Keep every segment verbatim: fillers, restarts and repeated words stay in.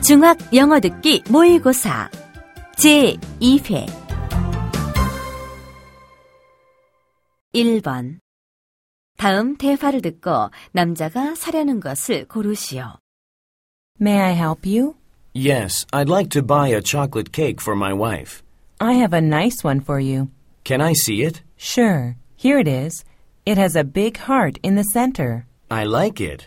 중학 영어 듣기 모의고사 제이 회 일 번 다음 대화를 듣고 남자가 사려는 것을 고르시오. May I help you? Yes, I'd like to buy a chocolate cake for my wife. I have a nice one for you. Can I see it? Sure. Here it is. It has a big heart in the center. I like it.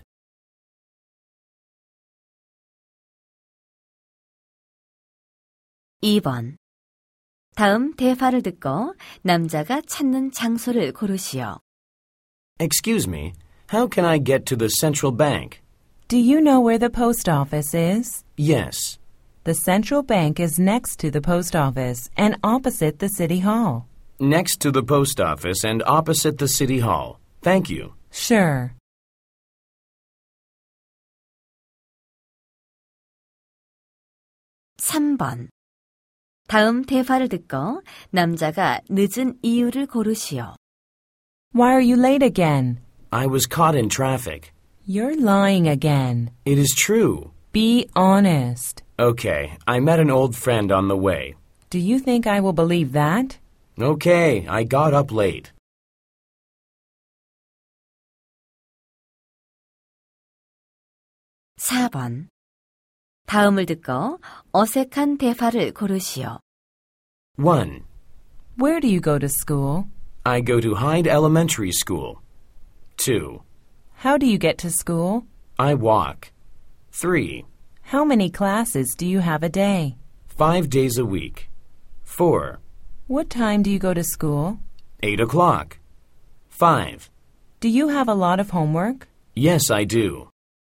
이 번 다음 대화를 듣고 남자가 찾는 장소를 고르시오. Excuse me, how can I get to the central bank? Do you know where the post office is? Yes. The central bank is next to the post office and opposite the city hall. Next to the post office and opposite the city hall. Thank you. Sure. 삼 번 다음 대화를 듣고 남자가 늦은 이유를 고르시오. Why are you late again? I was caught in traffic. You're lying again. It is true. Be honest. Okay, I met an old friend on the way. Do you think I will believe that? Okay, I got up late. 사 번 다음을 듣고 어색한 대화를 고르시오. one. Where do you go to school? I go to Hyde Elementary School. two. How do you get to school? I walk. three. How many classes do you have a day? Five days a week. four. What time do you go to school? Eight o'clock. five. Do you have a lot of homework? Yes, I do.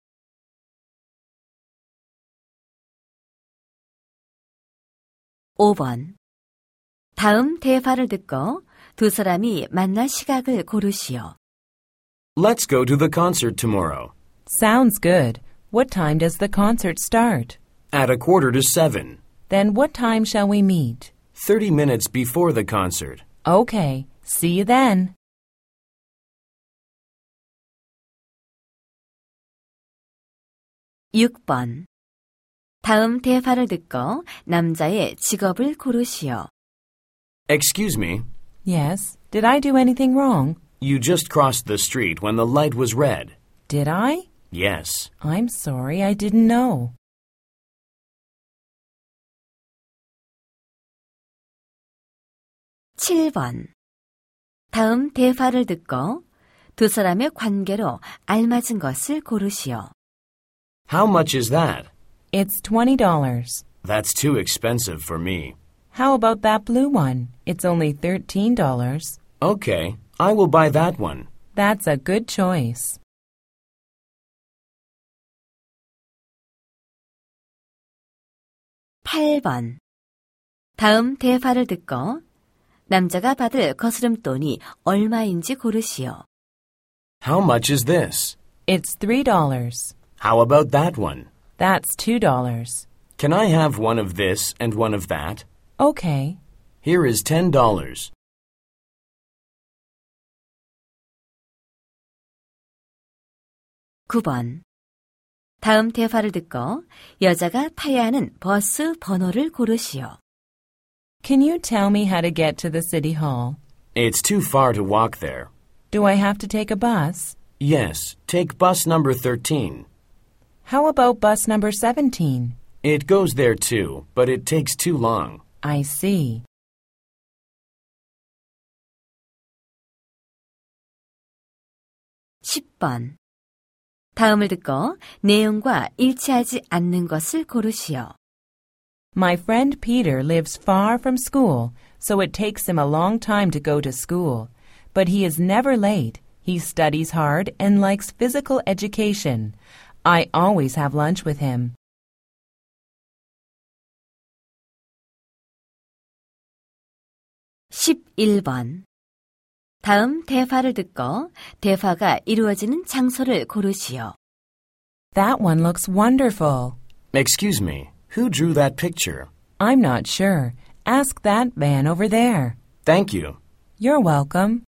오 번 다음 대화를 듣고 두 사람이 만날 시각을 고르시오. Let's go to the concert tomorrow. Sounds good. What time does the concert start? At a quarter to seven. Then what time shall we meet? Thirty minutes before the concert. Okay. See you then. 육 번 다음 대화를 듣고 남자의 직업을 고르시오. Excuse me, Yes. Did I do anything wrong? you just crossed the street when the light was red. Did I? Yes. I'm sorry. I didn't know. 칠 번 다음 대화를 듣고 두 사람의 관계로 알맞은 것을 고르시오. How much is that? It's twenty dollars. That's too expensive for me. How about that blue one? It's only thirteen dollars. Okay, I will buy that one. That's a good choice. 팔 번 다음 대화를 듣고 남자가 받을 거스름돈이 얼마인지 고르시오. How much is this? It's three dollars. How about that one? That's two dollars. Can I have one of this and one of that? Okay. Here is ten dollars. 구 번 다음 대화를 듣고 여자가 타야 하는 버스 번호를 고르시오. Can you tell me how to get to the city hall? It's too far to walk there. Do I have to take a bus? Yes, take bus number thirteen. How about bus number seventeen? It goes there too, but it takes too long. I see. 십 번 다음을 듣고 내용과 일치하지 않는 것을 고르시오. My friend Peter lives far from school, so it takes him a long time to go to school. But he is never late. He studies hard and likes physical education. I always have lunch with him. 십일 번 다음 대화를 듣고 대화가 이루어지는 장소를 고르시오. That one looks wonderful. Excuse me, who drew that picture? I'm not sure. Ask that man over there. Thank you. You're welcome.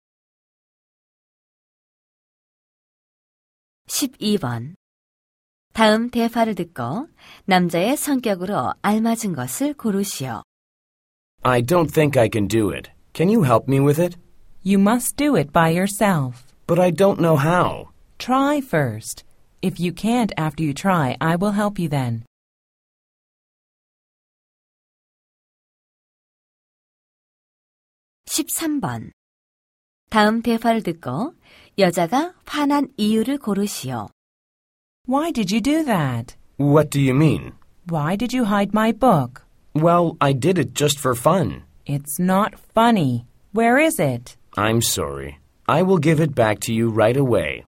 십이 번 다음 대화를 듣고 남자의 성격으로 알맞은 것을 고르시오. I don't think I can do it. Can you help me with it? You must do it by yourself. But I don't know how. Try first. If you can't after you try, I will help you then. 십삼 번. 다음 대화를 듣고 여자가 화난 이유를 고르시오. Why did you do that? What do you mean? Why did you hide my book? Well, I did it just for fun. It's not funny. Where is it? I'm sorry. I will give it back to you right away.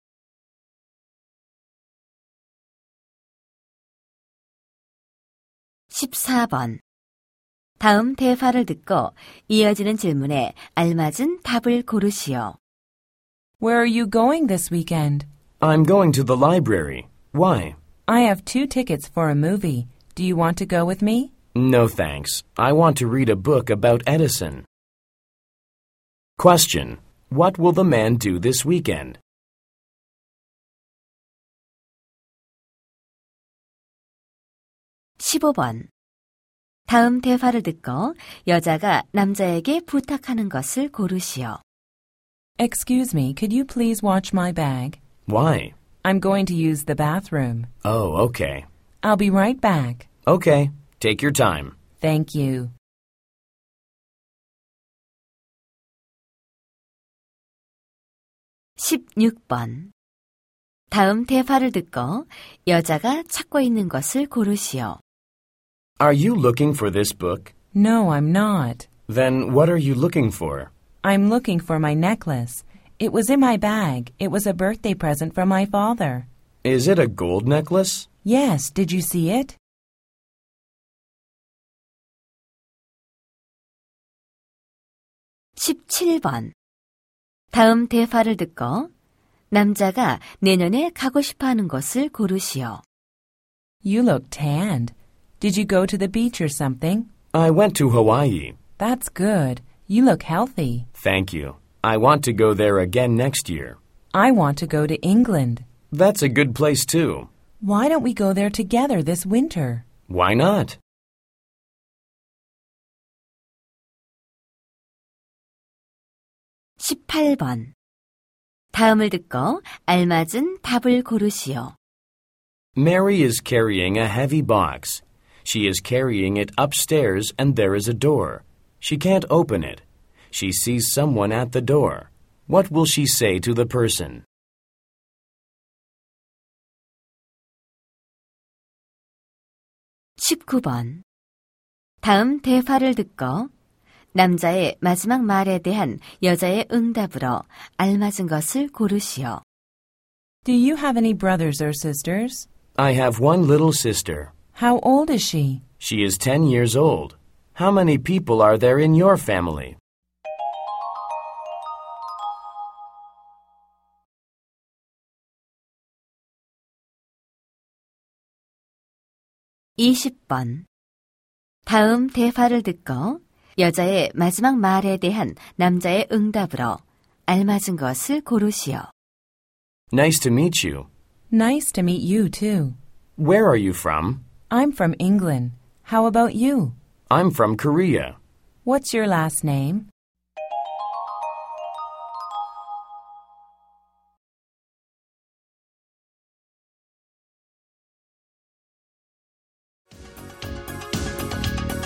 십사 번. 다음 대화를 듣고 이어지는 질문에 알맞은 답을 고르시오. Where are you going this weekend? I'm going to the library. Why? I have two tickets for a movie. Do you want to go with me? No thanks. I want to read a book about Edison. Question. What will the man do this weekend? 십오 번. 다음 대화를 듣고 여자가 남자에게 부탁하는 것을 고르시오. Excuse me, could you please watch my bag? Why? I'm going to use the bathroom. Oh, okay. I'll be right back. Okay. Take your time. Thank you. 십육 번. 다음 대화를 듣고 여자가 찾고 있는 것을 고르시오. Are you looking for this book? No, I'm not. Then what are you looking for? I'm looking for my necklace. It was in my bag. It was a birthday present from my father. Is it a gold necklace? Yes, did you see it? 십칠 번. 다음 대화를 듣고 남자가 내년에 가고 싶어하는 곳을 고르시오. You look tanned. Did you go to the beach or something? I went to Hawaii. That's good. You look healthy. Thank you. I want to go there again next year. I want to go to England. That's a good place too. Why don't we go there together this winter? Why not? 십팔 번. 다음을 듣고 알맞은 답을 고르시오. Mary is carrying a heavy box. She is carrying it upstairs and there is a door. She can't open it. She sees someone at the door. What will she say to the person? 십구 번. 다음 대화를 듣고 남자의 마지막 말에 대한 여자의 응답으로 알맞은 것을 고르시오. Do you have any brothers or sisters? I have one little sister. How old is she? She is ten years old. How many people are there in your family? 이십 번. 다음 대화를 듣고 여자의 마지막 말에 대한 남자의 응답으로 알맞은 것을 고르시오. Nice to meet you. Nice to meet you, too. Where are you from? I'm from England. How about you? I'm from Korea. What's your last name?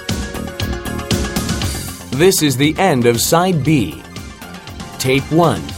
This is the end of Side B. Tape one.